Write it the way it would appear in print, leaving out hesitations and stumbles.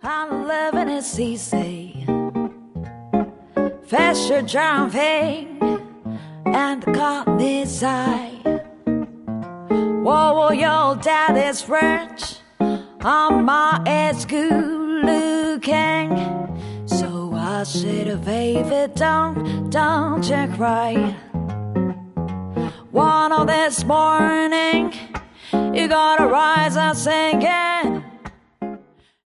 I'm living is easy. Faster jumping and the caught this eye. Whoa, your dad is rich. My is good looking. So I said, baby, don't you cry. One of this morning, you gotta rise and sing it.